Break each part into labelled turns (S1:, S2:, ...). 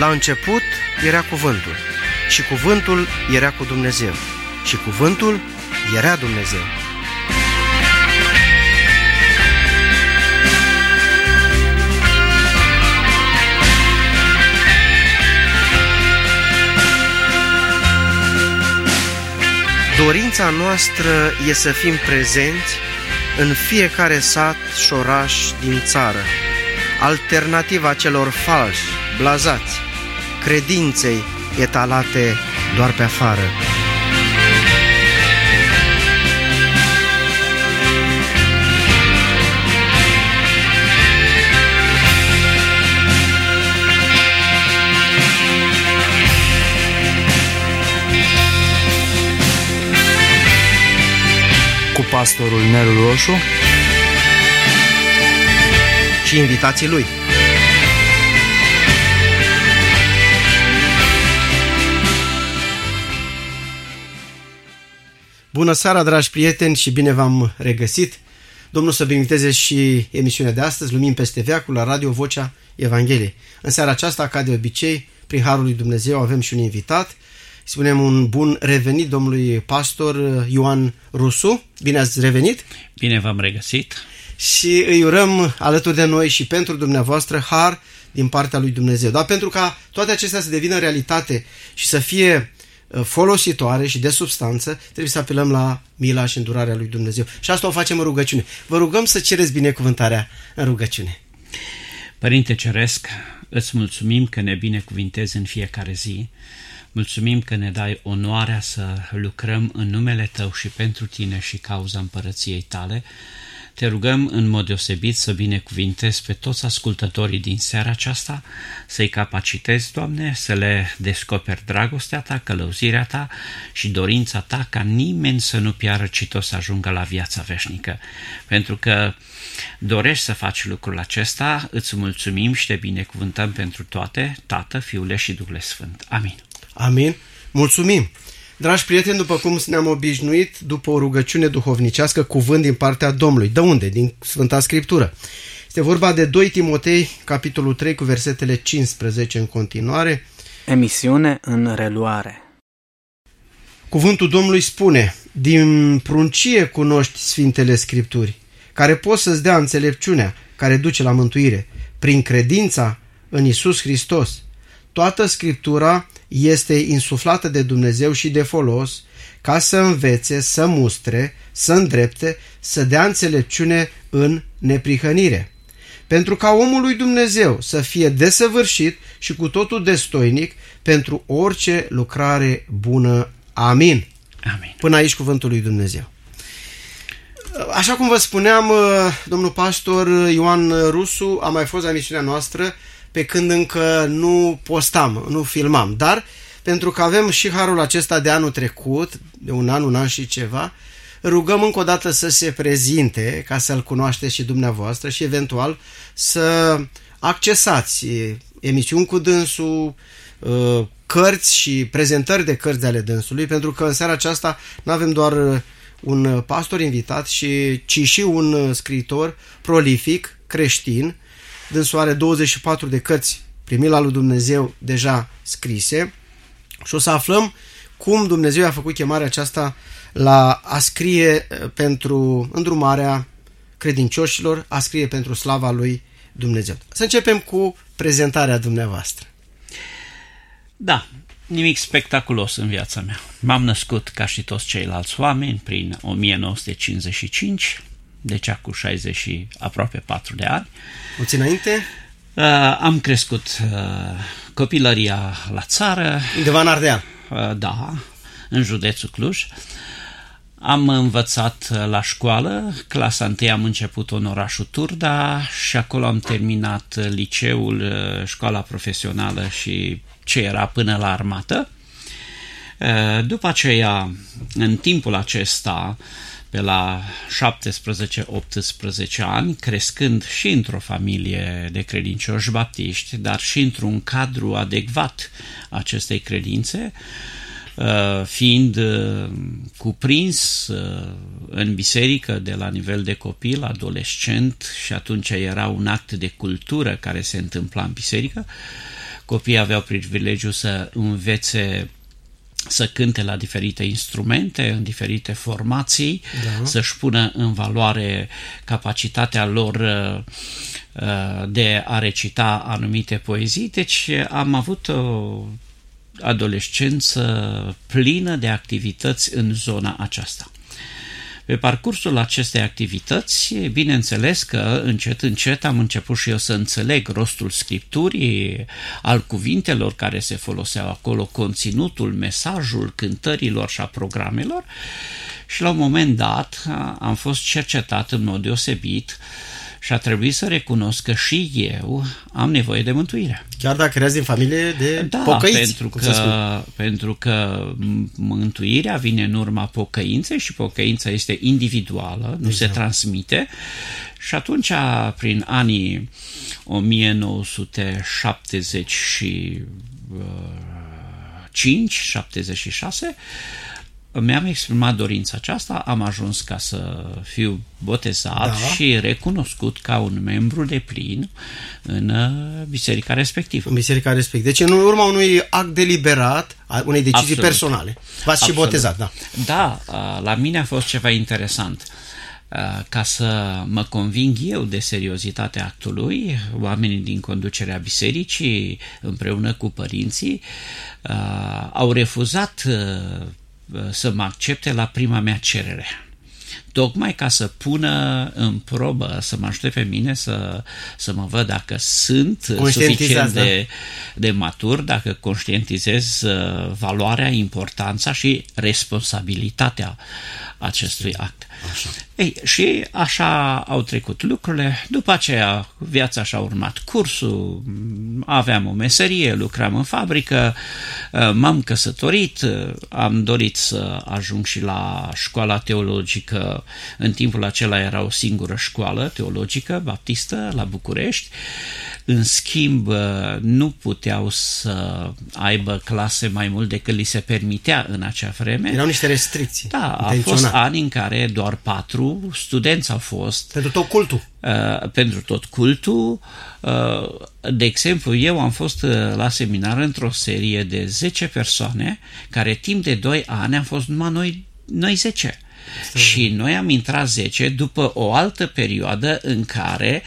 S1: La început era cuvântul și cuvântul era cu Dumnezeu și cuvântul era Dumnezeu. Dorința noastră e să fim prezenți în fiecare sat și oraș din țară, alternativa celor falși, blazați, credinței etalate doar pe afară.
S2: Cu pastorul Nelu Roșu
S1: și invitații lui. Bună seara, dragi prieteni, și bine v-am regăsit. Domnul să binecuvânteze și emisiunea de astăzi, Lumini peste veacul, la Radio Vocea Evangheliei. În seara aceasta, ca de obicei, prin Harul lui Dumnezeu, avem și un invitat. Spunem un bun revenit domnului pastor Ioan Rusu. Bine ați revenit!
S3: Bine v-am regăsit!
S1: Și îi urăm alături de noi și pentru dumneavoastră har din partea lui Dumnezeu. Dar pentru ca toate acestea să devină realitate și să fie folositoare și de substanță, trebuie să apelăm la mila și îndurarea lui Dumnezeu. Și asta o facem în rugăciune. Vă rugăm să cereți binecuvântarea în rugăciune.
S3: Părinte Ceresc, îți mulțumim că ne binecuvintezi în fiecare zi. Mulțumim că ne dai onoarea să lucrăm în numele Tău și pentru Tine și cauza împărăției Tale. Te rugăm în mod deosebit să binecuvintezi pe toți ascultătorii din seara aceasta, să-i capacitezi, Doamne, să le descoperi dragostea Ta, călăuzirea Ta și dorința Ta ca nimeni să nu piară, ci tot să ajungă la viața veșnică. Pentru că dorești să faci lucrul acesta, îți mulțumim și te binecuvântăm pentru toate, Tată, Fiule și Duhul Sfânt. Amin.
S1: Amin. Mulțumim! Dragi prieteni, după cum ne-am obișnuit, după o rugăciune duhovnicească, cuvânt din partea Domnului. De unde? Din Sfânta Scriptură. Este vorba de 2 Timotei, capitolul 3, cu versetele 15 în continuare.
S2: Emisiune în reluare.
S1: Cuvântul Domnului spune: din pruncie cunoști Sfintele Scripturi, care pot să-ți dea înțelepciunea care duce la mântuire, prin credința în Iisus Hristos. Toată Scriptura este insuflată de Dumnezeu și de folos, ca să învețe, să mustre, să îndrepte, să dea înțelepciune în neprihănire. Pentru ca omul lui Dumnezeu să fie desăvârșit și cu totul destoinic pentru orice lucrare bună. Amin.
S3: Amin.
S1: Până aici cuvântul lui Dumnezeu. Așa cum vă spuneam, domnul pastor Ioan Rusu a mai fost la emisiunea noastră pe când încă nu postam, nu filmam, dar pentru că avem și harul acesta de anul trecut, de un an și ceva, rugăm încă o dată să se prezinte, ca să-l cunoașteți și dumneavoastră și eventual să accesați emisiuni cu dânsul, cărți și prezentări de cărți ale dânsului, pentru că în seara aceasta nu avem doar un pastor invitat, ci și un scriitor prolific, creștin. Dânsul are 24 de cărți primit la lui Dumnezeu deja scrise și o să aflăm cum Dumnezeu a făcut chemarea aceasta la a scrie pentru îndrumarea credincioșilor, a scrie pentru slava lui Dumnezeu. Să începem cu prezentarea dumneavoastră.
S3: Da, nimic spectaculos în viața mea. M-am născut ca și toți ceilalți oameni prin 1955, deci acum 60 și aproape 4 de ani.
S1: Puțin înainte?
S3: Am crescut copilăria la țară.
S1: Undeva în Ardeal.
S3: Da, în județul Cluj. Am învățat la școală, clasa 1 am început în orașul Turda și acolo am terminat liceul, școala profesională și ce era până la armată. După aceea, în timpul acesta, pe la 17-18 ani, crescând și într-o familie de credincioși baptiști, dar și într-un cadru adecvat acestei credințe, fiind cuprins în biserică de la nivel de copil, adolescent, și atunci era un act de cultură care se întâmpla în biserică, copiii aveau privilegiul să învețe să cânte la diferite instrumente, în diferite formații, să-și pună în valoare capacitatea lor de a recita anumite poezii. Deci am avut o adolescență plină de activități în zona aceasta. Pe parcursul acestei activități, bineînțeles că încet, încet am început și eu să înțeleg rostul Scripturii, al cuvintelor care se foloseau acolo, conținutul, mesajul cântărilor și a programelor, și la un moment dat am fost cercetat în mod deosebit și a trebuit să recunosc că și eu am nevoie de mântuire.
S1: Chiar dacă erai din familie de pocăiți.
S3: Pentru că mântuirea vine în urma pocăinței și pocăința este individuală, nu se transmite. Și atunci, prin anii 1975-76, mi-am exprimat dorința aceasta, am ajuns ca să fiu botezat și recunoscut ca un membru deplin în biserica respectivă.
S1: În biserica respectivă. Deci în urma unui act deliberat, unei decizii personale. V-ați și botezat, da.
S3: Da, la mine a fost ceva interesant. Ca să mă conving eu de seriozitatea actului, oamenii din conducerea bisericii, împreună cu părinții, au refuzat să mă accepte la prima mea cerere. Tocmai ca să pună în probă, să mă ajute pe mine să mă văd dacă sunt suficient de matur, dacă conștientizez valoarea, importanța și responsabilitatea acestui act.
S1: Așa.
S3: Ei, și așa au trecut lucrurile. După aceea viața și-a urmat cursul, aveam o meserie, lucram în fabrică, m-am căsătorit, am dorit să ajung și la școala teologică. În timpul acela era o singură școală teologică baptistă la București. În schimb, nu puteau să aibă clase mai mult decât li se permitea în acea vreme.
S1: Erau niște restricții.
S3: Da, au fost ani în care doar 4 studenți au fost.
S1: Pentru tot cultul.
S3: Pentru tot cultul. De exemplu, eu am fost la seminar într-o serie de 10 persoane, care timp de 2 ani am fost numai noi 10. Și noi am intrat 10 după o altă perioadă în care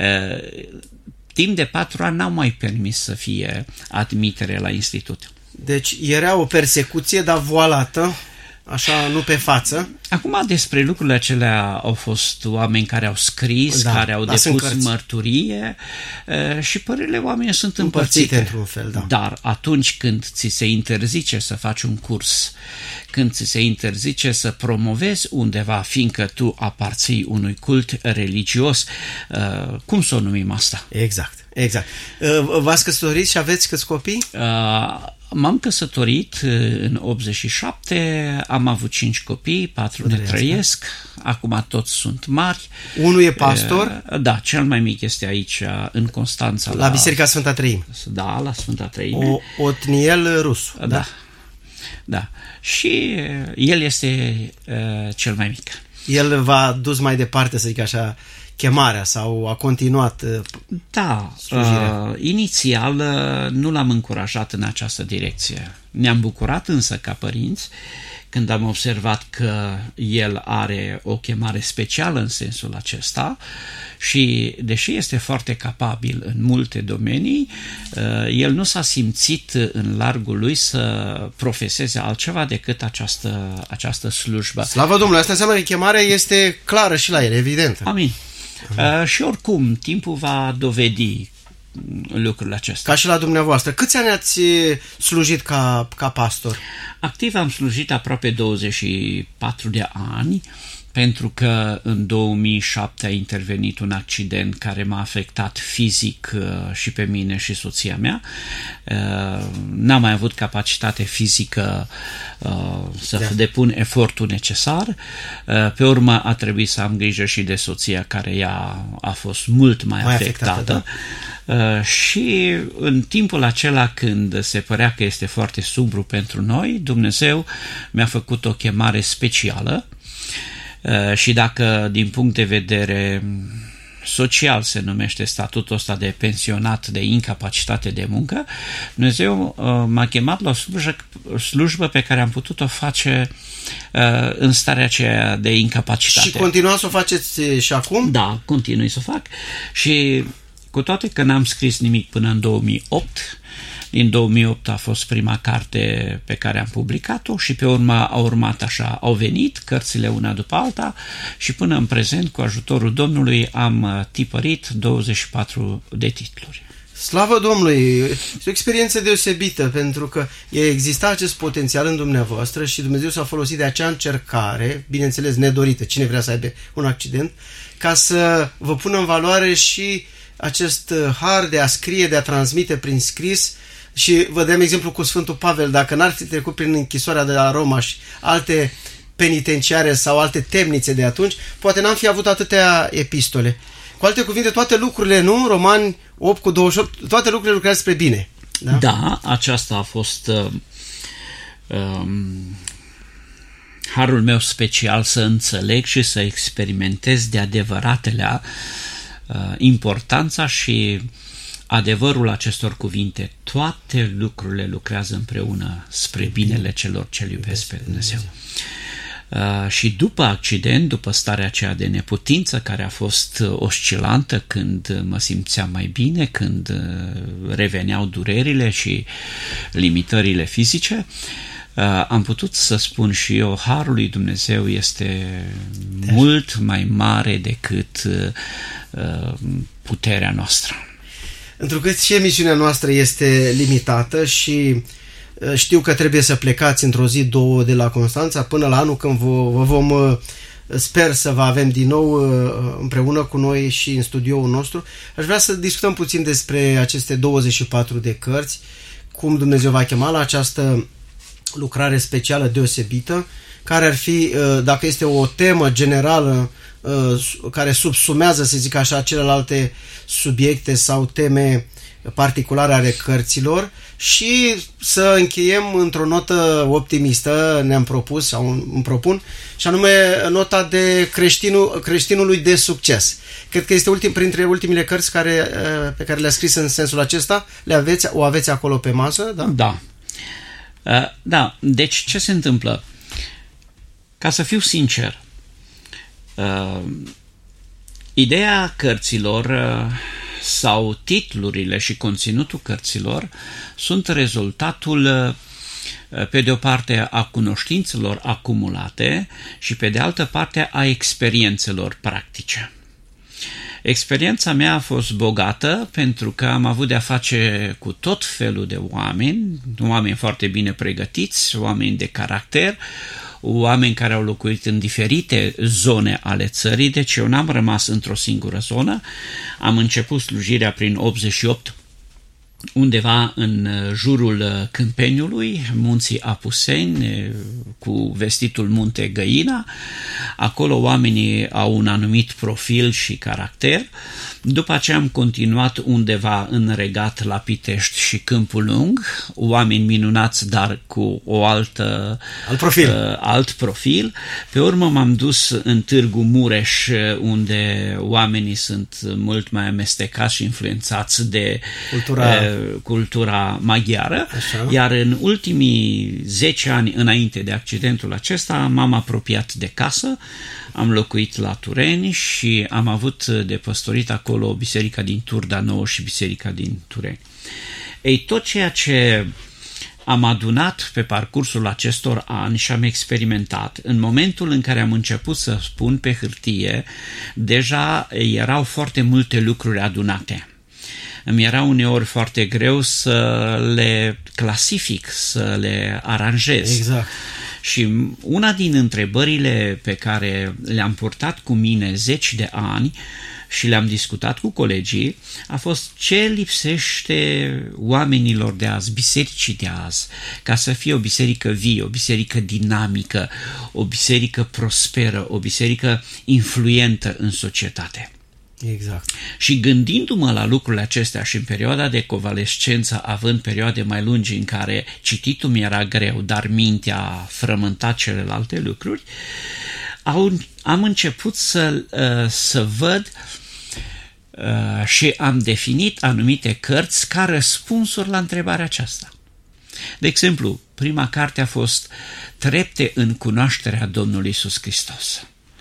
S3: timp de 4 ani n-au mai permis să fie admitere la institut.
S1: Deci era o persecuție, dar voalată, așa, nu pe față.
S3: Acum, despre lucrurile acelea au fost oameni care au scris, care au depus mărturie și părerile oamenilor sunt împărțite.
S1: Într-un fel, da.
S3: Dar atunci când ți se interzice să faci un curs, când ți se interzice să promovezi undeva, fiindcă tu aparții unui cult religios, cum să o numim asta?
S1: Exact. V-ați căsătorit și aveți câți copii?
S3: M-am căsătorit în 87, am avut 5 copii, 4 ne trăiesc, acum toți sunt mari.
S1: Unul e pastor?
S3: Da, cel mai mic este aici, în Constanța.
S1: La Biserica Sfânta Treime?
S3: Da, la Sfânta Treime.
S1: Otniel Rusu.
S3: Da. Și el este cel mai mic.
S1: El v-a dus mai departe, să zic așa, chemarea sau a continuat slujirea?
S3: Inițial nu l-am încurajat în această direcție. Ne-am bucurat însă ca părinți când am observat că el are o chemare specială în sensul acesta și, deși este foarte capabil în multe domenii, el nu s-a simțit în largul lui să profeseze altceva decât această slujbă.
S1: Slavă Domnului! Asta înseamnă că chemarea este clară și la el, evidentă.
S3: Amin. Și oricum, timpul va dovedi lucrurile acestea.
S1: Ca și la dumneavoastră. Câți ani ați slujit ca pastor?
S3: Activ am slujit aproape 24 de ani, pentru că în 2007 a intervenit un accident care m-a afectat fizic și pe mine și soția mea. N-am mai avut capacitate fizică să depun efortul necesar. Pe urmă a trebuit să am grijă și de soția, care ea a fost mult mai afectată. Și în timpul acela când se părea că este foarte sumbru pentru noi, Dumnezeu mi-a făcut o chemare specială. Și dacă din punct de vedere social se numește statutul ăsta de pensionat de incapacitate de muncă, Dumnezeu m-a chemat la o slujbă pe care am putut-o face în starea aceea de incapacitate.
S1: Și continuați să o faceți și acum?
S3: Da, continui să o fac și cu toate că n-am scris nimic până în 2008, din 2008 a fost prima carte pe care am publicat-o și pe urmă a urmat așa, au venit cărțile una după alta și până în prezent, cu ajutorul Domnului, am tipărit 24 de titluri.
S1: Slavă Domnului! Este o experiență deosebită, pentru că exista acest potențial în dumneavoastră și Dumnezeu s-a folosit de acea încercare, bineînțeles nedorită, cine vrea să aibă un accident, ca să vă pună în valoare și acest har de a scrie, de a transmite prin scris. Și vă dăm exemplu cu Sfântul Pavel, dacă n-ar fi trecut prin închisoarea de la Roma și alte penitenciare sau alte temnițe de atunci, poate n-am fi avut atâtea epistole. Cu alte cuvinte, toate lucrurile, nu? Romani 8:28, toate lucrurile lucrează spre bine. Da,
S3: da, aceasta a fost harul meu special, să înțeleg și să experimentez de adevăratele importanța și adevărul acestor cuvinte. Toate lucrurile lucrează împreună spre binele celor ce iubesc pe Dumnezeu. Și după accident, după starea aceea de neputință care a fost oscilantă, când mă simțeam mai bine, când reveneau durerile și limitările fizice, am putut să spun și eu, harul lui Dumnezeu este mult mai mare decât puterea noastră.
S1: Întrucât și emisiunea noastră este limitată și știu că trebuie să plecați într-o zi, două de la Constanța până la anul când vă vom, sper să vă avem din nou împreună cu noi și în studioul nostru. Aș vrea să discutăm puțin despre aceste 24 de cărți, cum Dumnezeu va chema la această lucrare specială deosebită, care ar fi, dacă este o temă generală care subsumează, să zic așa, celelalte subiecte sau teme particulare ale cărților, și să încheiem într-o notă optimistă, ne-am propus sau îmi propun, și anume nota de creștinului de succes. Cred că este printre ultimile cărți pe care le-a scris în sensul acesta. O aveți acolo pe masă, da?
S3: Da. Da, deci ce se întâmplă? Ca să fiu sincer, ideea cărților sau titlurile și conținutul cărților sunt rezultatul, pe de o parte, a cunoștințelor acumulate și pe de altă parte a experiențelor practice. Experiența mea a fost bogată pentru că am avut de-a face cu tot felul de oameni foarte bine pregătiți, oameni de caracter, oameni care au locuit în diferite zone ale țării, deci eu n-am rămas într-o singură zonă. Am început slujirea prin 88, undeva în jurul Câmpeniului, munții Apuseni, cu vestitul munte Găina. Acolo oamenii au un anumit profil și caracter. După aceea am continuat undeva în Regat, la Pitești și Câmpul Lung, oameni minunați, dar cu alt profil. Pe urmă m-am dus în Târgu Mureș, unde oamenii sunt mult mai amestecați și influențați de cultura maghiară. Așa. Iar în ultimii 10 ani înainte de accidentul acesta m-am apropiat de casă, am locuit la Tureni și am avut de păstorit acolo biserica din Turda Nouă și biserica din Tureni. Ei, tot ceea ce am adunat pe parcursul acestor ani și am experimentat, în momentul în care am început să spun pe hârtie, deja erau foarte multe lucruri adunate. Îmi era uneori foarte greu să le clasific, să le aranjez.
S1: Exact.
S3: Și una din întrebările pe care le-am purtat cu mine 10 de ani și le-am discutat cu colegii a fost: ce lipsește oamenilor de azi, bisericii de azi, ca să fie o biserică vie, o biserică dinamică, o biserică prosperă, o biserică influentă în societate.
S1: Exact.
S3: Și gândindu-mă la lucrurile acestea și în perioada de convalescență, având perioade mai lungi în care cititul mi era greu, dar mintea frământa celelalte lucruri, am început să văd și am definit anumite cărți ca răspunsuri la întrebarea aceasta. De exemplu, prima carte a fost Trepte în cunoașterea Domnului Iisus Hristos.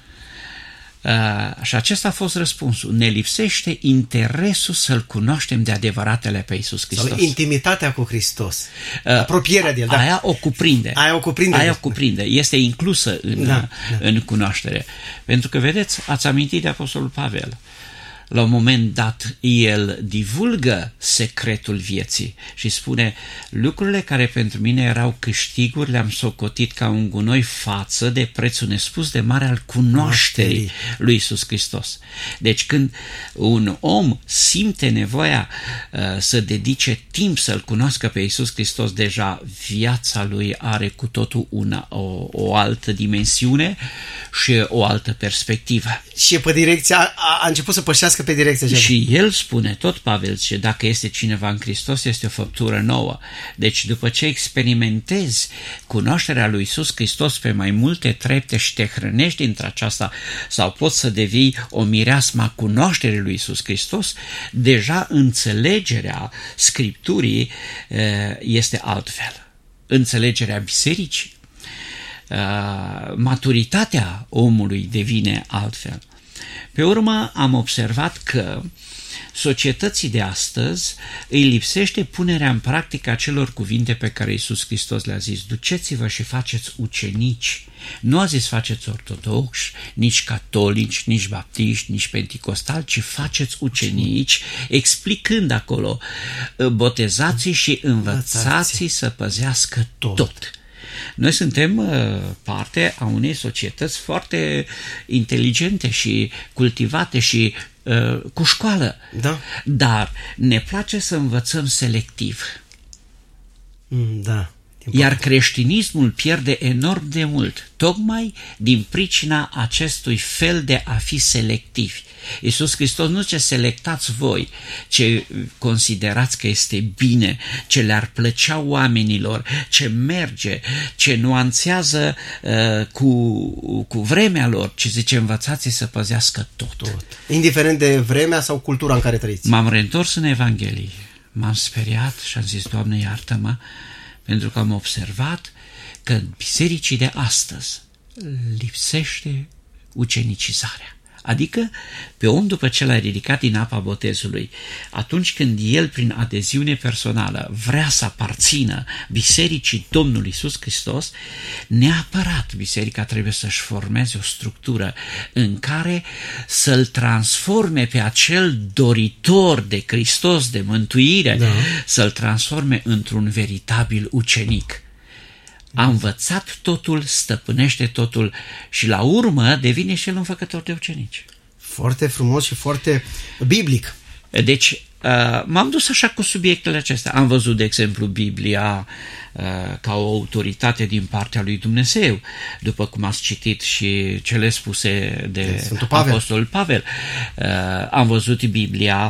S3: Și acesta a fost răspunsul. Ne lipsește interesul să-L cunoaștem de adevăratele pe Iisus Hristos.
S1: Sau intimitatea cu Hristos. Apropierea de El. Da.
S3: Aia o cuprinde.
S1: Aia o cuprinde.
S3: Este inclusă în cunoaștere. Pentru că, vedeți, ați amintit de Apostolul Pavel. La un moment dat, el divulgă secretul vieții și spune: lucrurile care pentru mine erau câștiguri le-am socotit ca un gunoi față de prețul nespus de mare al cunoașterii lui Iisus Hristos. Deci când un om simte nevoia să dedice timp să-L cunoască pe Iisus Hristos, deja viața lui are cu totul o altă dimensiune și o altă perspectivă.
S1: Și pe direcția, a început să pășească pe direcția aceea.
S3: Și el spune, tot Pavel, că dacă este cineva în Hristos, este o făptură nouă. Deci după ce experimentezi cunoașterea lui Iisus Hristos pe mai multe trepte și te hrănești dintre aceasta, sau poți să devii o mireasmă a cunoașterii lui Iisus Hristos, deja înțelegerea Scripturii este altfel. Înțelegerea bisericii, maturitatea omului devine altfel. Pe urmă am observat că societății de astăzi îi lipsește punerea în practică acelor cuvinte pe care Iisus Hristos le-a zis: duceți-vă și faceți ucenici. Nu a zis faceți ortodoxi, nici catolici, nici baptiști, nici penticostali, ci faceți ucenici, explicând acolo: botezați și învățați să păzească tot. Noi suntem parte a unei societăți foarte inteligente și cultivate și cu școală.
S1: Da.
S3: Dar ne place să învățăm selectiv.
S1: Da.
S3: Iar creștinismul pierde enorm de mult, tocmai din pricina acestui fel de a fi selectivi. Iisus Hristos nu zice: selectați voi ce considerați că este bine, ce le-ar plăcea oamenilor, ce merge, ce nuanțează cu vremea lor, ci zice: învățați să păzească tot.
S1: Indiferent de vremea sau cultura în care trăiți.
S3: M-am reîntors în Evanghelie, m-am speriat și am zis: Doamne, iartă-mă, pentru că am observat că în bisericii de astăzi lipsește ucenicizarea. Adică pe om, după ce l-a ridicat din apa botezului, atunci când el, prin adeziune personală, vrea să aparțină bisericii Domnului Iisus Hristos, neapărat biserica trebuie să-și formeze o structură în care să-l transforme pe acel doritor de Hristos, de mântuire, să-l transforme într-un veritabil ucenic. A învățat totul, stăpânește totul și la urmă devine și el un făcător de ucenici.
S1: Foarte frumos și foarte biblic.
S3: Deci m-am dus așa cu subiectele acestea. Am văzut, de exemplu, Biblia ca o autoritate din partea lui Dumnezeu, după cum ați citit și cele spuse de Apostolul Pavel. Am văzut Biblia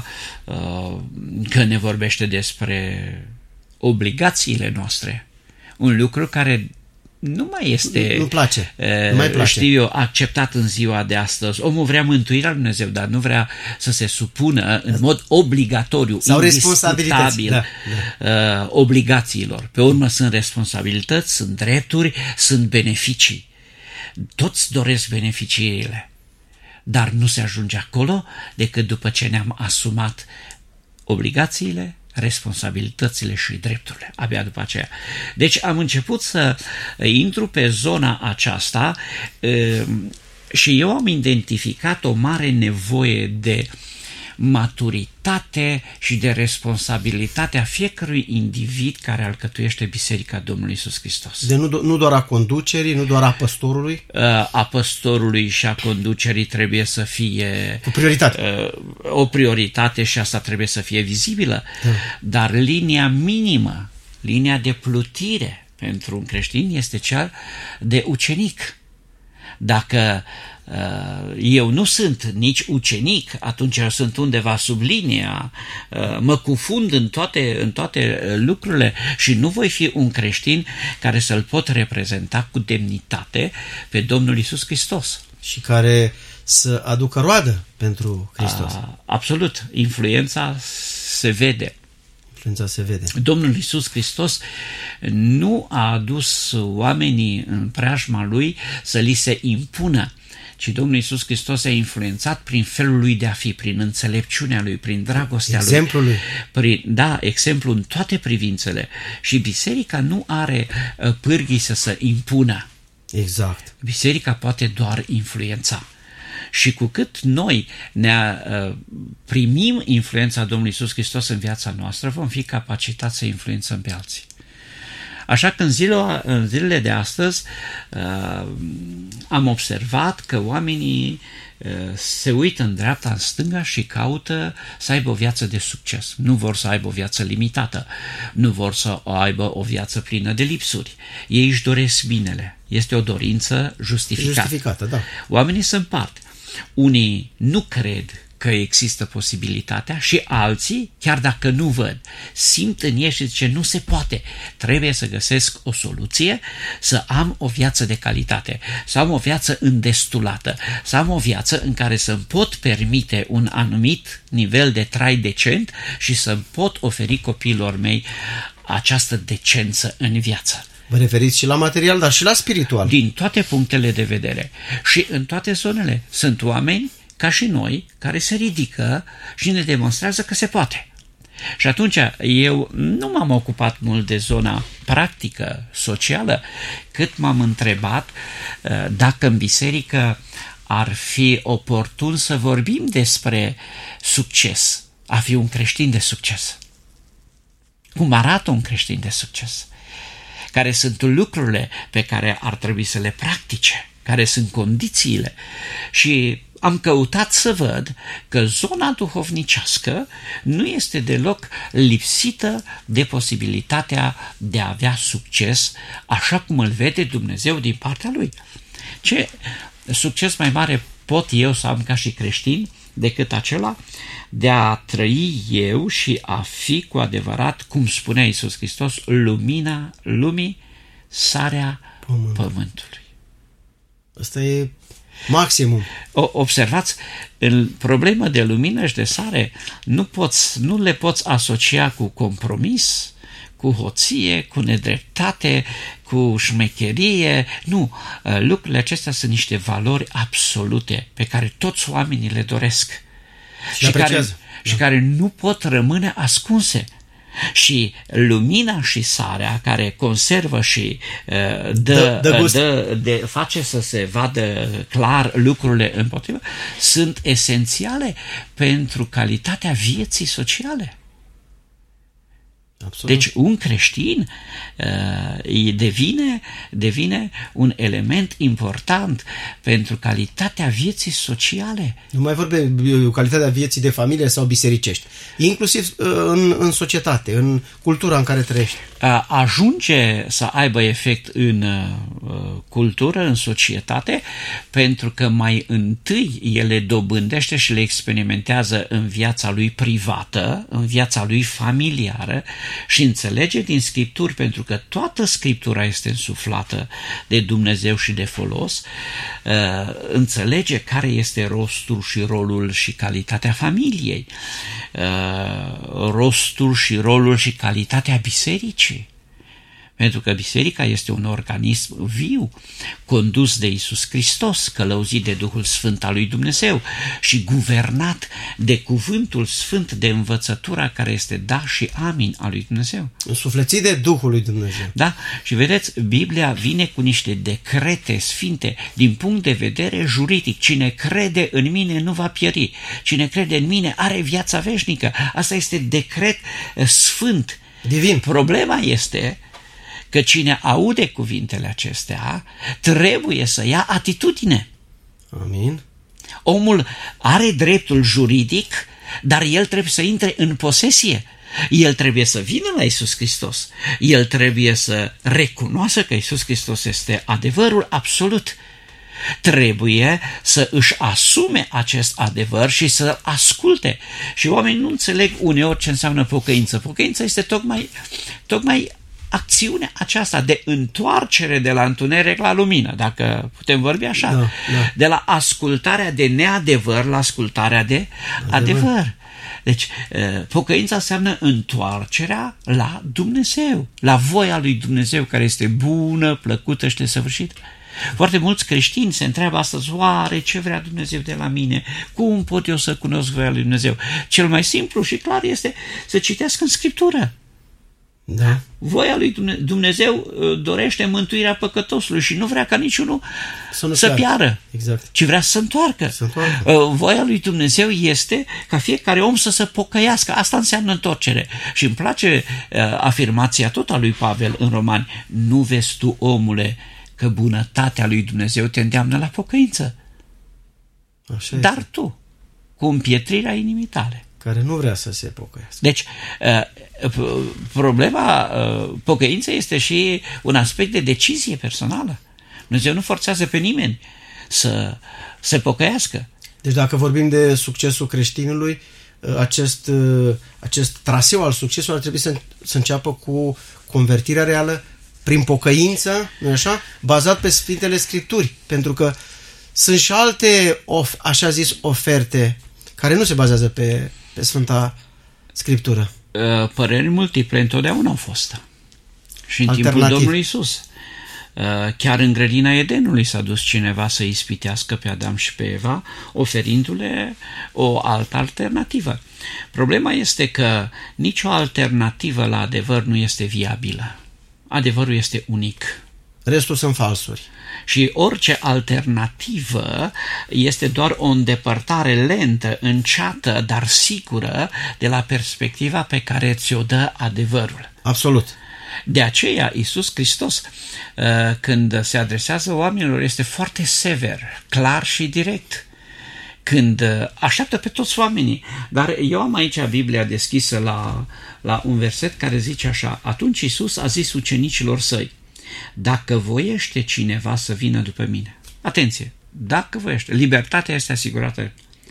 S3: că ne vorbește despre obligațiile noastre. Un lucru care nu mai este,
S1: nu place. Nu mai place.
S3: Știu eu, acceptat în ziua de astăzi. Omul vrea mântuirea lui Dumnezeu, dar nu vrea să se supună în mod obligatoriu,
S1: sau responsabilități,
S3: obligațiilor. Pe urmă sunt responsabilități, sunt drepturi, sunt beneficii. Toți doresc beneficiile, dar nu se ajunge acolo decât după ce ne-am asumat obligațiile, responsabilitățile și drepturile, abia după aceea. Deci am început să intru pe zona aceasta și eu am identificat o mare nevoie de maturitate și de responsabilitate a fiecărui individ care alcătuiește Biserica Domnului Iisus Hristos.
S1: De nu doar a conducerii, nu doar a păstorului?
S3: A păstorului și a conducerii trebuie să fie
S1: o prioritate.
S3: O prioritate și asta trebuie să fie vizibilă. Dar linia minimă, linia de plutire pentru un creștin este cea de ucenic. Dacă eu nu sunt nici ucenic, atunci eu sunt undeva sub linia, mă cufund în toate lucrurile și nu voi fi un creștin care să-L pot reprezenta cu demnitate pe Domnul Iisus Hristos.
S1: Și care să aducă roadă pentru Hristos.
S3: Absolut. Influența se vede.
S1: Influența se vede.
S3: Domnul Iisus Hristos nu a adus oamenii în preajma Lui să li se impună, ci Domnul Iisus Hristos a influențat prin felul Lui de a fi, prin înțelepciunea Lui, prin dragostea
S1: Exemplul Lui.
S3: Exemplu în toate privințele. Și biserica nu are pârghii să se impună.
S1: Exact.
S3: Biserica poate doar influența. Și cu cât noi ne primim influența Domnului Iisus Hristos în viața noastră, vom fi capacitați să influențăm pe alții. Așa că în zilele de astăzi am observat că oamenii se uită în dreapta, în stânga și caută să aibă o viață de succes. Nu vor să aibă o viață limitată, nu vor să aibă o viață plină de lipsuri. Ei își doresc binele. Este o dorință justificată.
S1: Da.
S3: Oamenii se împart. Unii nu cred că există posibilitatea și alții, chiar dacă nu văd, simt în ei și zice, nu se poate, trebuie să găsesc o soluție, să am o viață de calitate, să am o viață îndestulată, să am o viață în care să-mi pot permite un anumit nivel de trai decent și să-mi pot oferi copiilor mei această decență în viață.
S1: Vă referiți și la material, dar și la spiritual.
S3: Din toate punctele de vedere. Și în toate zonele sunt oameni ca și noi, care se ridică și ne demonstrează că se poate. Și atunci eu nu m-am ocupat mult de zona practică, socială, cât m-am întrebat dacă în biserică ar fi oportun să vorbim despre succes, a fi un creștin de succes. Cum arată un creștin de succes? Care sunt lucrurile pe care ar trebui să le practice? Care sunt condițiile? Și am căutat să văd că zona duhovnicească nu este deloc lipsită de posibilitatea de a avea succes așa cum îl vede Dumnezeu din partea Lui. Ce succes mai mare pot eu să am ca și creștin decât acela de a trăi eu și a fi cu adevărat, cum spunea Iisus Hristos, lumina lumii, sarea pământului.
S1: Asta e maximum.
S3: Observați, în problemă de lumină și de sare nu le poți asocia cu compromis, cu hoție, cu nedreptate, cu șmecherie. Nu, lucrurile acestea sunt niște valori absolute pe care toți oamenii le doresc și care nu pot rămâne ascunse. Și lumina și sarea care conservă și face să se vadă clar lucrurile împotrivă, sunt esențiale pentru calitatea vieții sociale.
S1: Absolut.
S3: Deci un creștin devine un element important pentru calitatea vieții sociale.
S1: Nu mai vorbim de calitatea vieții de familie sau bisericești, inclusiv în societate, în cultura în care trăiești.
S3: Ajunge să aibă efect în cultură, în societate, pentru că mai întâi el le dobândește și le experimentează în viața lui privată, în viața lui familiară și înțelege din Scripturi, pentru că toată Scriptura este însuflată de Dumnezeu și de folos, înțelege care este rostul și rolul și calitatea familiei, rostul și rolul și calitatea bisericii. Pentru că biserica este un organism viu, condus de Iisus Hristos, călăuzit de Duhul Sfânt al lui Dumnezeu și guvernat de cuvântul sfânt, de învățătura care este da și amin al lui Dumnezeu.
S1: Însuflețit de Duhul lui Dumnezeu.
S3: Da? Și vedeți, Biblia vine cu niște decrete sfinte din punct de vedere juridic. Cine crede în mine nu va pieri. Cine crede în mine are viața veșnică. Asta este decret sfânt.
S1: Divin.
S3: Problema este că cine aude cuvintele acestea trebuie să ia atitudine.
S1: Amin.
S3: Omul are dreptul juridic, dar el trebuie să intre în posesie. El trebuie să vină la Iisus Hristos. El trebuie să recunoască că Iisus Hristos este adevărul absolut. Trebuie să își asume acest adevăr și să asculte. Și oamenii nu înțeleg uneori ce înseamnă pocăință. Pocăința este tocmai acțiunea aceasta de întoarcere de la întuneric la lumină, dacă putem vorbi așa, de la ascultarea de neadevăr la ascultarea de adevăr. Deci, pocăința înseamnă întoarcerea la Dumnezeu, la voia lui Dumnezeu, care este bună, plăcută și desăvârșită. Foarte mulți creștini se întreabă astăzi, oare ce vrea Dumnezeu de la mine? Cum pot eu să cunosc voia lui Dumnezeu? Cel mai simplu și clar este să citească în Scriptură.
S1: Da.
S3: Voia lui Dumnezeu dorește mântuirea păcătosului și nu vrea ca niciunul să piară,
S1: exact,
S3: ci vrea să se întoarcă. Voia lui Dumnezeu este ca fiecare om să se pocăiască. Asta înseamnă întoarcere. Și îmi place afirmația tot a lui Pavel în Romani. Nu vezi tu, omule, că bunătatea lui Dumnezeu te îndeamnă la pocăință?
S1: Așa
S3: dar
S1: este.
S3: Tu, cu împietrirea inimii tale,
S1: care nu vrea să se pocăiască.
S3: Deci, problema pocăinței este și un aspect de decizie personală. Dumnezeu nu forțează pe nimeni să se pocăiască.
S1: Deci dacă vorbim de succesul creștinului, acest traseu al succesului ar trebui să înceapă cu convertirea reală, prin pocăință, nu așa? Bazat pe Sfintele Scripturi. Pentru că sunt și alte, așa zis, oferte care nu se bazează pe Sfânta Scriptură.
S3: Păreri multiple întotdeauna au fost. Și în timpul Domnului Iisus. Chiar în grădina Edenului s-a dus cineva să ispitească pe Adam și pe Eva, oferindu-le o altă alternativă. Problema este că nicio alternativă la adevăr nu este viabilă. Adevărul este unic.
S1: Restul sunt falsuri.
S3: Și orice alternativă este doar o îndepărtare lentă, înceată, dar sigură de la perspectiva pe care ți-o dă adevărul.
S1: Absolut.
S3: De aceea, Iisus Hristos, când se adresează oamenilor, este foarte sever, clar și direct. Când așteaptă pe toți oamenii. Dar eu am aici Biblia deschisă la un verset care zice așa: atunci Iisus a zis ucenicilor săi, dacă voiește cineva să vină după mine. Atenție, dacă voiește, libertatea este asigurată.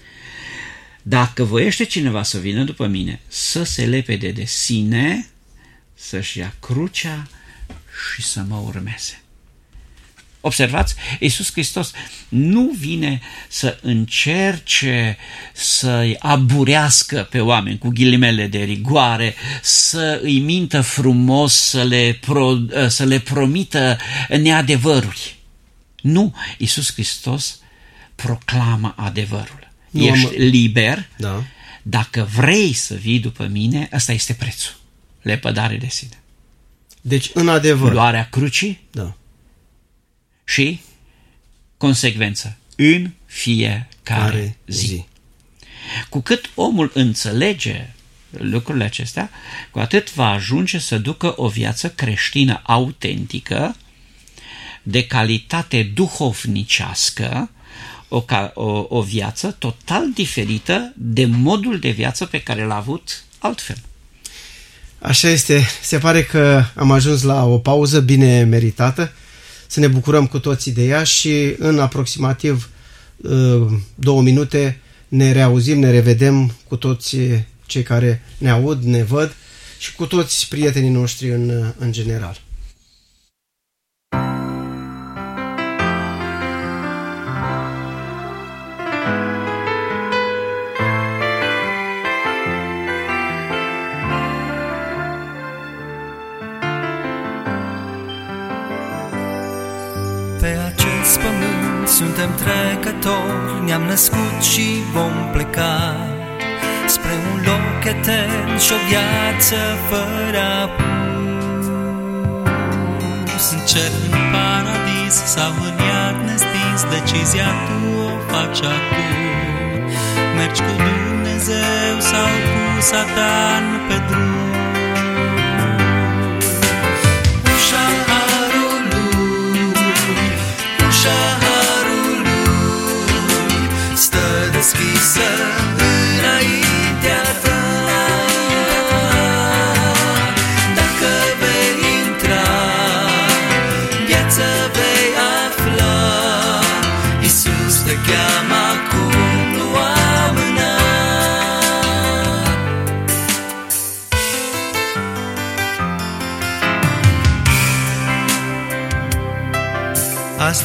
S3: Dacă voiește cineva să vină după mine, să se lepede de sine, să-și ia crucea și să mă urmeze. Observați, Iisus Hristos nu vine să încerce să-i aburească pe oameni cu ghilimele de rigoare, să îi mintă frumos, să le promită neadevăruri. Nu, Iisus Hristos proclamă adevărul. Ești liber,
S1: da.
S3: Dacă vrei să vii după mine, ăsta este prețul. Lepădare de sine.
S1: Deci, în adevăr.
S3: Luarea crucii.
S1: Da.
S3: Și consecvență în fiecare zi. Cu cât omul înțelege lucrurile acestea, cu atât va ajunge să ducă o viață creștină autentică, de calitate duhovnicească, o viață total diferită de modul de viață pe care l-a avut altfel.
S1: Așa este. Se pare că am ajuns la o pauză bine meritată. Să ne bucurăm cu toții de ea și în aproximativ 2 minute ne reauzim, ne revedem cu toți cei care ne aud, ne văd și cu toți prietenii noștri în general.
S4: Pe acest pământ suntem trecători, ne-am născut și vom pleca spre un loc etern și o viață fără apus.
S5: În cer, în paradis sau în iad nestins, decizia tu o faci acum. Mergi cu Dumnezeu sau cu Satan pe drum.
S4: Deschisă înaintea ta. Dacă vei intra, viață vei afla. Iisus te cheamă acum, nu amâna.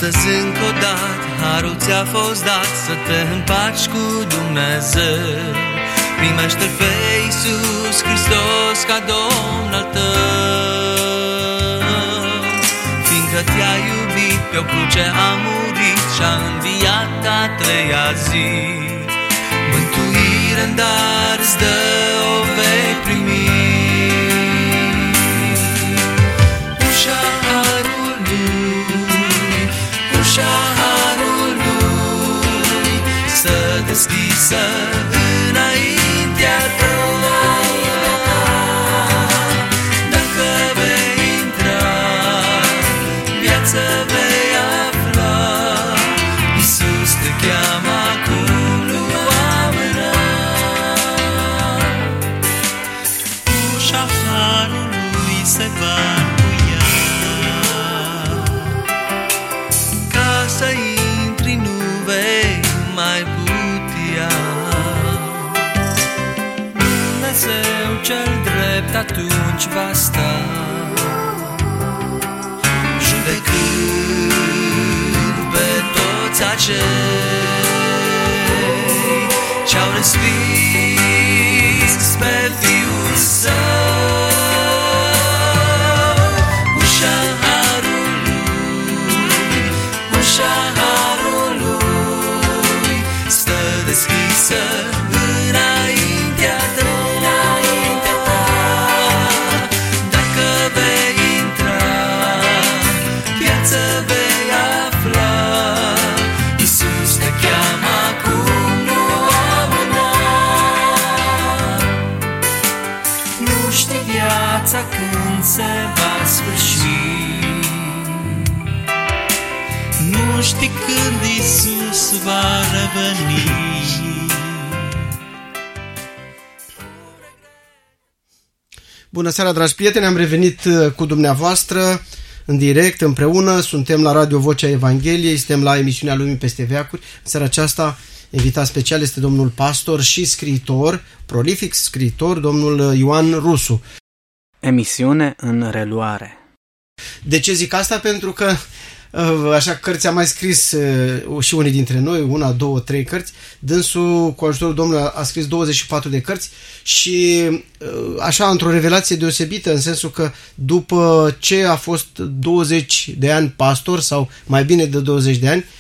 S4: Astăzi încă o dată harul ți-a fost dat să te împaci cu Dumnezeu. Primește-L pe Iisus Hristos ca Domn al tău. Fiindcă te-a iubit, pe o cruce a murit și-a înviat a treia zi. Mântuire în dar îți dă, o vei primi. Ușa harului stă deschisă înaintea ta. Dacă vei intra, viață vei afla. Iisus te cheamă acum, nu amâna.
S5: Ușa harului se va încuia.
S4: Ca să intri nu vei mai putea. Dumnezeu cel drept atunci va sta, judecând pe toți acei ce-au respins pe Fiul Său. Ușa harului stă deschisă înaintea ta. Dacă vei intra, viață vei afla. Iisus te cheamă acum, nu amâna. Nu știi viața când se va sfârși.
S5: Nu știi când Iisus va reveni.
S1: Bună seara, dragi prieteni, am revenit cu dumneavoastră în direct, împreună. Suntem la Radio Vocea Evangheliei, suntem la emisiunea Lumii peste veacuri. În seara aceasta, invitat special este domnul pastor și scriitor, prolific scriitor, domnul Ioan Rusu.
S2: Emisiune în reluare.
S1: De ce zic asta? Pentru că așa cărți am mai scris și unii dintre noi, 1, 2, 3 cărți. Dânsul, cu ajutorul Domnului, a scris 24 de cărți și așa într-o revelație deosebită, în sensul că după ce a fost 20 de ani pastor, sau mai bine de 20 de ani,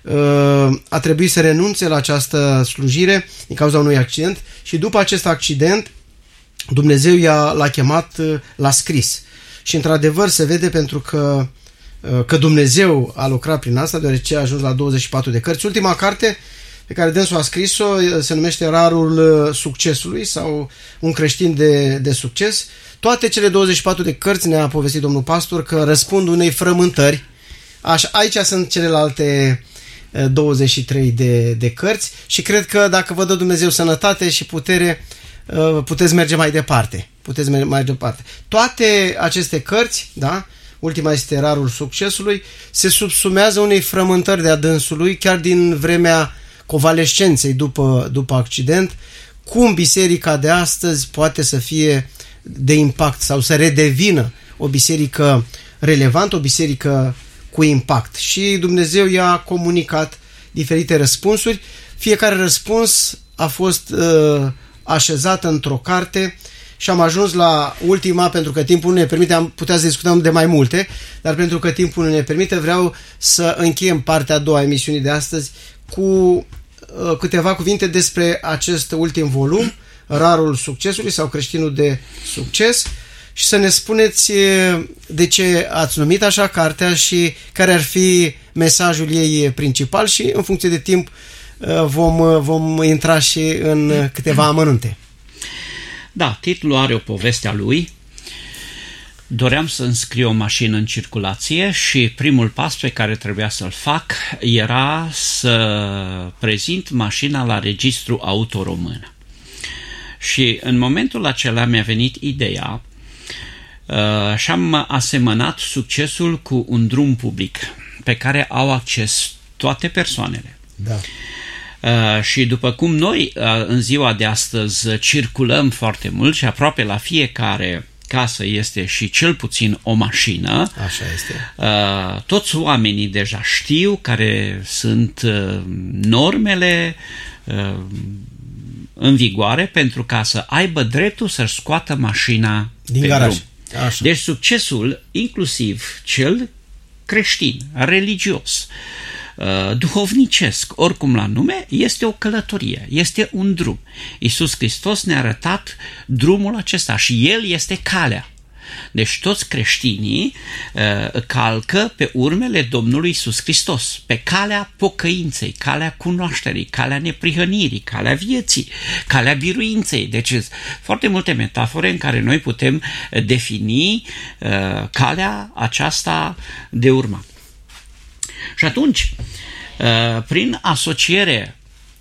S1: a trebuit să renunțe la această slujire din cauza unui accident și după acest accident Dumnezeu l-a chemat la scris. Și într-adevăr se vede pentru că Dumnezeu a lucrat prin asta, deoarece a ajuns la 24 de cărți. Ultima carte pe care dânsul a scris-o se numește Rarul Succesului, sau Un creștin de succes. Toate cele 24 de cărți, ne-a povestit domnul pastor, că răspund unei frământări. Aici sunt celelalte 23 de cărți și cred că dacă vă dă Dumnezeu sănătate și putere, puteți merge mai departe. Toate aceste cărți, da? Ultima este Rarul Succesului, se subsumează unei frământări de-a dânsului, chiar din vremea convalescenței după accident, cum biserica de astăzi poate să fie de impact sau să redevină o biserică relevantă, o biserică cu impact. Și Dumnezeu i-a comunicat diferite răspunsuri. Fiecare răspuns a fost așezat într-o carte și am ajuns la ultima, pentru că timpul nu ne permite, am putea să discutăm de mai multe, dar pentru că timpul nu ne permite, vreau să încheiem partea a doua a emisiunii de astăzi cu câteva cuvinte despre acest ultim volum, Rarul Succesului sau Creștinul de Succes, și să ne spuneți de ce ați numit așa cartea și care ar fi mesajul ei principal și în funcție de timp vom intra și în câteva amănunte.
S3: Da, titlul are o poveste a lui. Doream să înscriu o mașină în circulație și primul pas pe care trebuia să-l fac era să prezint mașina la registru auto român. Și în momentul acela mi-a venit ideea și am asemănat succesul cu un drum public pe care au acces toate persoanele.
S1: Da.
S3: Și după cum noi în ziua de astăzi circulăm foarte mult și aproape la fiecare casă este și cel puțin o mașină.
S1: Așa este.
S3: Toți oamenii deja știu care sunt normele în vigoare pentru ca să aibă dreptul să-și scoată mașina
S1: din
S3: pe
S1: garaj.
S3: drum.
S1: Așa.
S3: Deci succesul, inclusiv cel creștin, religios, duhovnicesc, oricum la nume, este o călătorie, este un drum. Iisus Hristos ne-a arătat drumul acesta și El este calea. Deci toți creștinii calcă pe urmele Domnului Iisus Hristos, pe calea pocăinței, calea cunoașterii, calea neprihănirii, calea vieții, calea biruinței. Deci foarte multe metafore în care noi putem defini calea aceasta de urmat. Și atunci, prin asociere,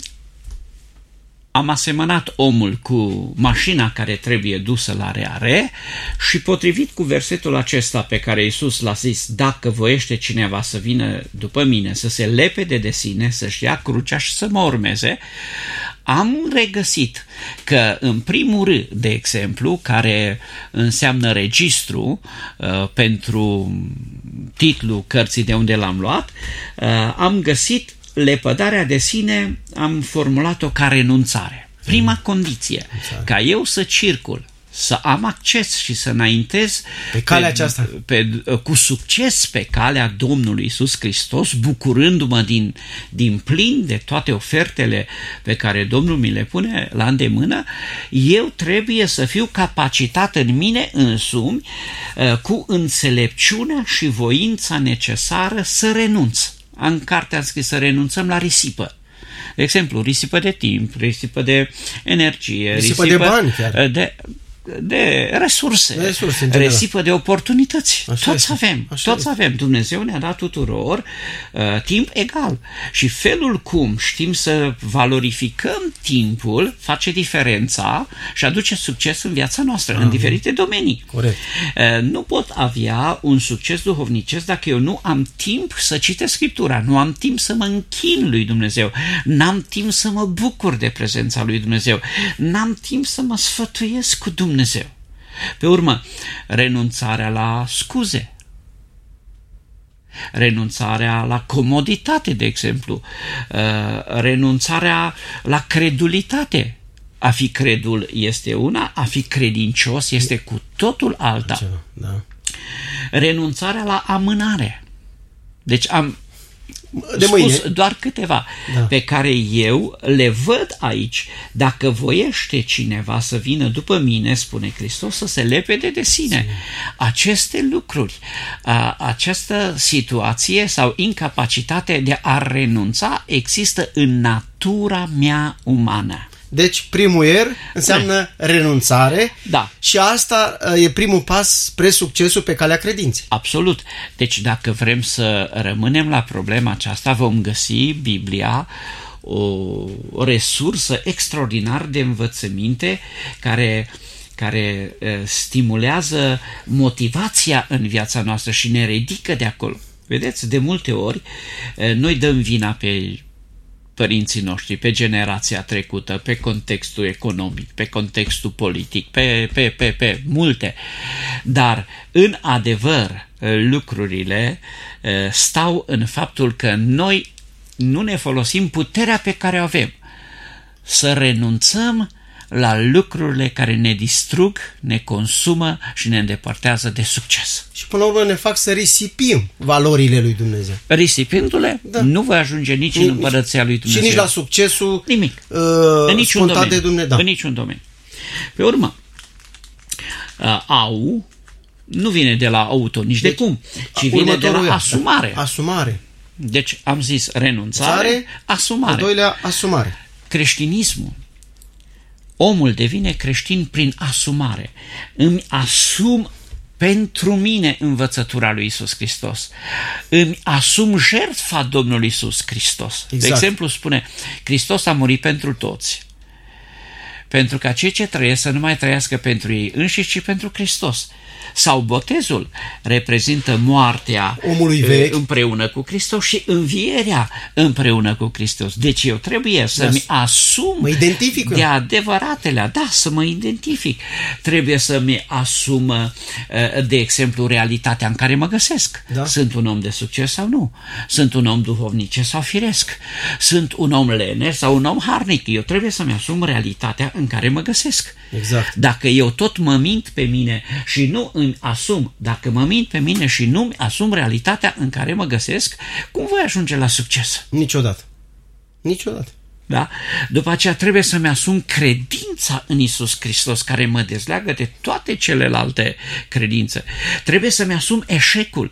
S3: am asemănat omul cu mașina care trebuie dusă la reare și potrivit cu versetul acesta pe care Iisus l-a zis, dacă voiește cineva să vină după mine, să se lepede de sine, să-și ia crucea și să mă urmeze, am regăsit că în primul rând, de exemplu, care înseamnă registru pentru titlul cărții de unde l-am luat, am găsit lepădarea de sine, am formulat-o ca renunțare. Prima condiție, ca eu să circul, să am acces și să înaintez
S1: pe calea aceasta
S3: cu succes pe calea Domnului Iisus Hristos, bucurându-mă din plin de toate ofertele pe care Domnul mi le pune la îndemână, eu trebuie să fiu capacitat în mine însumi cu înțelepciunea și voința necesară să renunț. În carte am scris să renunțăm la risipă. De exemplu, risipă de timp, risipă de energie,
S1: risipă de bani chiar.
S3: De resurse, risipă de oportunități. Toți avem. Dumnezeu ne-a dat tuturor timp egal. Și felul cum știm să valorificăm timpul face diferența și aduce succes în viața noastră, în diferite domenii.
S1: Corect.
S3: Nu pot avea un succes duhovnicesc dacă eu nu am timp să citesc Scriptura, nu am timp să mă închin lui Dumnezeu, n-am timp să mă bucur de prezența lui Dumnezeu, n-am timp să mă sfătuiesc cu Dumnezeu. Pe urmă, renunțarea la scuze, renunțarea la comoditate, de exemplu, renunțarea la credulitate. A fi credul este una, a fi credincios este cu totul alta.
S1: Da.
S3: Renunțarea la amânare. Deci am
S1: de
S3: spus doar câteva pe care eu le văd aici. Dacă voiește cineva să vină după mine, spune Hristos, să se lepede de sine. Aceste lucruri, această situație sau incapacitate de a renunța există în natura mea umană.
S1: Deci primul înseamnă renunțare și asta e primul pas spre succesul pe calea credinței.
S3: Absolut. Deci dacă vrem să rămânem la problema aceasta, vom găsi Biblia o resursă extraordinar de învățăminte care stimulează motivația în viața noastră și ne ridică de acolo. Vedeți, de multe ori noi dăm vina pe părinții noștri, pe generația trecută, pe contextul economic, pe contextul politic, pe multe. Dar, în adevăr, lucrurile stau în faptul că noi nu ne folosim puterea pe care o avem. Să renunțăm la lucrurile care ne distrug, ne consumă și ne îndepărtează de succes.
S1: Și până la urmă ne fac să risipim valorile lui Dumnezeu.
S3: Risipindu-le, nu voi ajunge nici în împărăția lui Dumnezeu.
S1: Și nici la succesul
S3: nimic. În niciun domeniu.
S1: De Dumnezeu.
S3: În niciun domeniu. Pe urmă, au nu vine de la auto, nici de cum, ci vine de la asumare.
S1: Asumare.
S3: Deci am zis renunțare, asumare.
S1: Al doilea, asumare.
S3: Creștinismul. Omul devine creștin prin asumare. Îmi asum pentru mine învățătura lui Iisus Hristos. Îmi asum jertfa Domnului Iisus Hristos. Exact. De exemplu, spune, Hristos a murit pentru toți. Pentru ca cei ce trăiesc să nu mai trăiască pentru ei înșiși, ci pentru Hristos. sau botezul reprezintă moartea
S1: omului vechi
S3: împreună cu Hristos și învierea împreună cu Hristos. Deci eu trebuie să-mi asum de adevăratele, să mă identific. Trebuie să-mi asum, de exemplu, realitatea în care mă găsesc. Da. Sunt un om de succes sau nu? Sunt un om duhovnice sau firesc? Sunt un om leneș sau un om harnic? Eu trebuie să-mi asum realitatea în care mă găsesc.
S1: Exact.
S3: Dacă eu tot mă mint pe mine și nu îmi asum, dacă mă mint pe mine și nu îmi asum realitatea în care mă găsesc, cum voi ajunge la succes?
S1: Niciodată. Niciodată.
S3: Da? După aceea trebuie să-mi asum credința în Iisus Hristos, care mă dezleagă de toate celelalte credințe. Trebuie să-mi asum eșecul.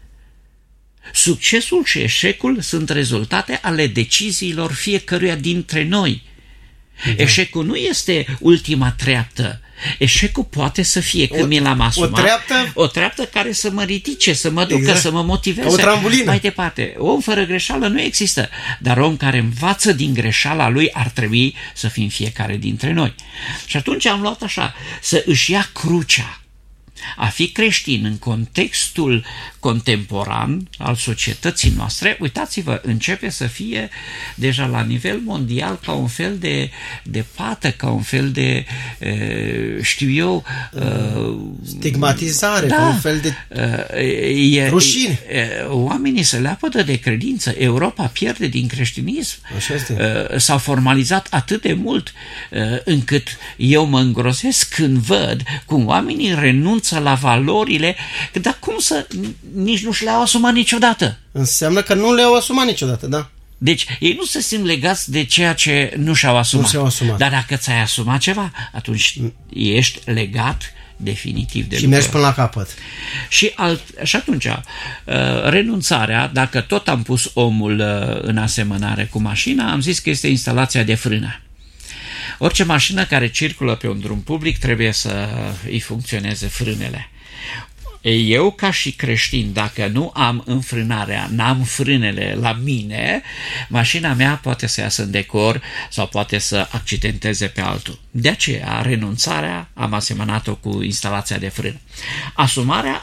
S3: Succesul și eșecul sunt rezultate ale deciziilor fiecăruia dintre noi. Eșecul nu este ultima treaptă. Eșecul poate să fie când mi l-am asumat o treaptă care să mă ridice, să mă ducă, să mă motiveze.
S1: O trambulină.
S3: Mai departe, om fără greșeală nu există, dar om care învață din greșeala lui ar trebui să fim fiecare dintre noi. Și atunci am luat așa, să își ia crucea. A fi creștin în contextul contemporan al societății noastre, uitați-vă, începe să fie deja la nivel mondial ca un fel de pată, ca un fel de, știu eu...
S1: stigmatizare, ca un fel de rușine.
S3: Oamenii se leapădă de credință. Europa pierde din creștinism. S-au formalizat atât de mult încât eu mă îngrozesc când văd cum oamenii renunță la valorile, dar cum să nici nu și le-au asumat niciodată?
S1: Înseamnă că nu le-au asumat niciodată, da.
S3: Deci ei nu se simt legați de ceea ce nu și-au asumat. Dar dacă ți-ai asumat ceva, atunci ești legat definitiv de
S1: și mergi până la capăt.
S3: Și atunci, renunțarea, dacă tot am pus omul în asemănare cu mașina, am zis că este instalația de frână. Orice mașină care circulă pe un drum public trebuie să îi funcționeze frânele. Eu, ca și creștin, dacă nu am înfrânarea, n-am frânele la mine, mașina mea poate să iasă în decor sau poate să accidenteze pe altul. De aceea, renunțarea am asemănat-o cu instalația de frână. Asumarea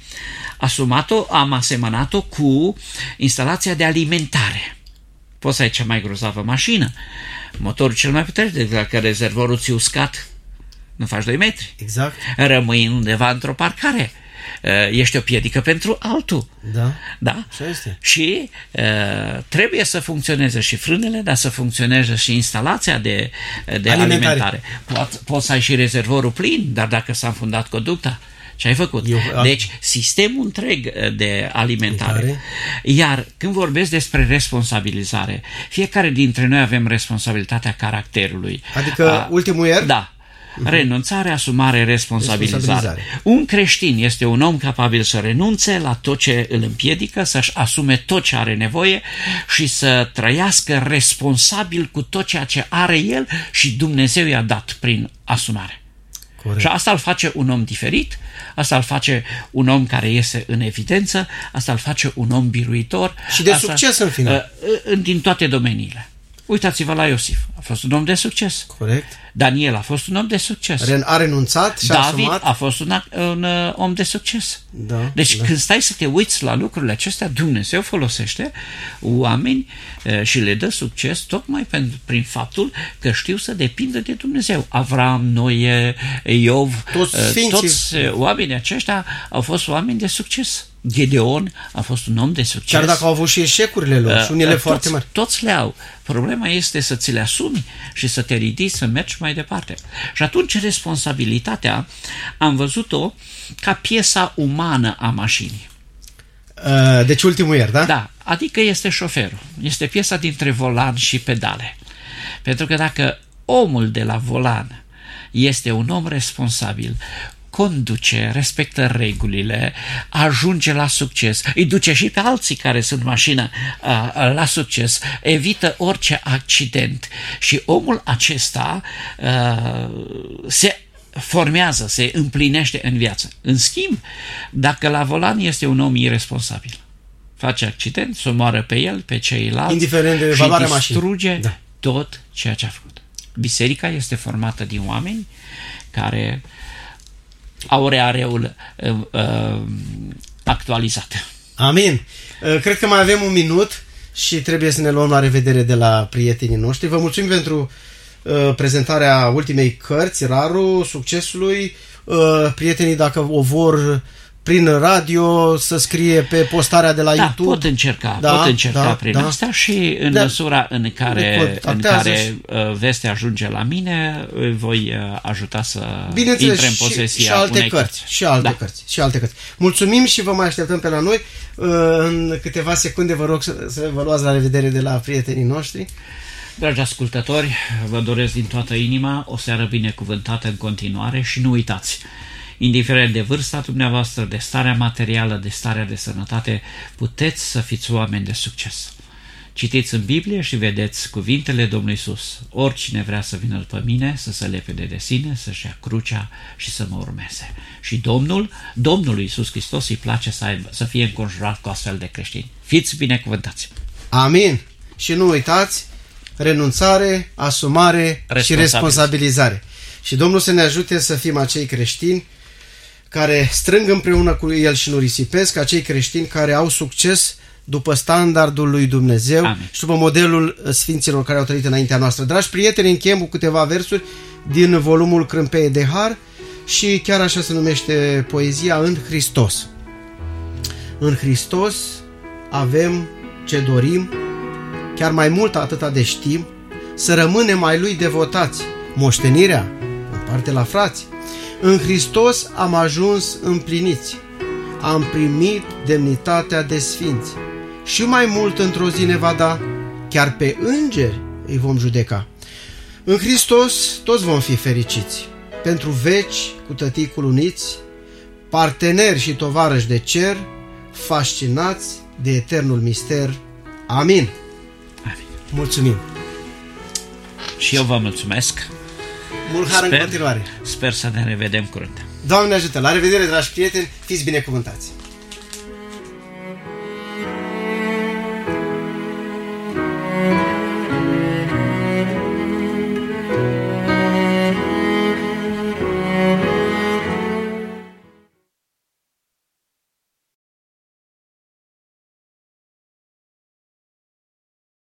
S3: am asemănat-o cu instalația de alimentare. Poți să ai cea mai grozavă mașină, motorul cel mai puternic, dacă rezervorul ți-e uscat, nu faci 2 metri.
S1: Exact.
S3: Rămâi undeva într-o parcare. Ești o piedică pentru altul.
S1: Da. Așa este.
S3: Și trebuie să funcționeze și frânele, dar să funcționeze și instalația de alimentare. Poți să ai și rezervorul plin, dar dacă s-a înfundat conducta, ce ai făcut? Deci, sistemul întreg de alimentare. Iar când vorbesc despre responsabilizare, fiecare dintre noi avem responsabilitatea caracterului.
S1: Adică ultimul ier?
S3: Da. Renunțare, asumare, responsabilizare. Un creștin este un om capabil să renunțe la tot ce îl împiedică, să-și asume tot ce are nevoie și să trăiască responsabil cu tot ceea ce are el și Dumnezeu i-a dat prin asumare.
S1: Corect.
S3: Și asta îl face un om diferit, asta îl face un om care iese în evidență, asta îl face un om biruitor.
S1: Și de succes în final.
S3: Din toate domeniile. Uitați-vă la Iosif, a fost un om de succes.
S1: Corect.
S3: Daniel a fost un om de succes.
S1: A renunțat și a asumat.
S3: David a fost un om de succes.
S1: Da,
S3: deci când stai să te uiți la lucrurile acestea, Dumnezeu folosește oameni și le dă succes tocmai prin faptul că știu să depindă de Dumnezeu. Avram, Noe, Iov, toți oamenii aceștia au fost oameni de succes. Gedeon a fost un om de succes.
S1: Chiar dacă au avut și eșecurile lor și unele foarte mari.
S3: Toți le au. Problema este să ți le asumi și să te ridici, să mergi mai departe. Și atunci responsabilitatea am văzut-o ca piesa umană a mașinii.
S1: Deci ultimul ier, da?
S3: Da, adică este șoferul. Este piesa dintre volan și pedale. Pentru că dacă omul de la volan este un om responsabil, conduce, respectă regulile, ajunge la succes, îi duce și pe alții care sunt mașină la succes, evită orice accident și omul acesta se formează, se împlinește în viață. În schimb, dacă la volan este un om irresponsabil, face accident, se omoară pe el, pe ceilalți,
S1: indiferent de valoarea mașinii,
S3: distruge tot ceea ce a făcut. Biserica este formată din oameni care aureareul actualizat.
S1: Amin. Cred că mai avem un minut și trebuie să ne luăm la revedere de la prietenii noștri. Vă mulțumim pentru prezentarea ultimei cărți, Rarul Succesului. Prietenii, dacă o vor prin radio, să scrie pe postarea de la YouTube.
S3: Pot încerca prin asta și în măsura în care vestea ajunge la mine, voi ajuta să intre în posesia
S1: și alte
S3: unei
S1: cărți. Și alte cărți. Mulțumim și vă mai așteptăm pe la noi. În câteva secunde vă rog să vă luați la revedere de la prietenii noștri.
S3: Dragi ascultători, vă doresc din toată inima o seară binecuvântată în continuare și nu uitați, indiferent de vârsta dumneavoastră, de starea materială, de starea de sănătate, puteți să fiți oameni de succes. Citiți în Biblie și vedeți cuvintele Domnului Iisus. Oricine vrea să vină după mine, să se lepede de sine, să-și ia crucea și să mă urmeze. Și Domnului Iisus Hristos îi place să fie înconjurat cu astfel de creștini. Fiți binecuvântați!
S1: Amin! Și nu uitați, renunțare, asumare și responsabilizare. Și Domnul să ne ajute să fim acei creștini care strâng împreună cu El și nu risipesc, acei creștini care au succes după standardul lui Dumnezeu. Amin. Și după modelul sfinților care au trăit înaintea noastră. Dragi prieteni, încheiem cu câteva versuri din volumul Crâmpeie de Har și chiar așa se numește poezia: În Hristos. În Hristos avem ce dorim, chiar mai mult atâta de știm, să rămânem mai Lui devotați, moștenirea împarte la frați. În Hristos am ajuns împliniți, am primit demnitatea de sfinți și mai mult într-o zi ne va da, chiar pe îngeri îi vom judeca. În Hristos toți vom fi fericiți, pentru veci cu Tăticul uniți, parteneri și tovarăși de cer, fascinați de eternul mister. Amin.
S3: Amin.
S1: Mulțumim.
S3: Și eu vă mulțumesc.
S1: Mult har în continuare.
S3: Sper să ne revedem curând.
S1: Doamne ajută! La revedere, dragi prieteni, fiți binecuvântați!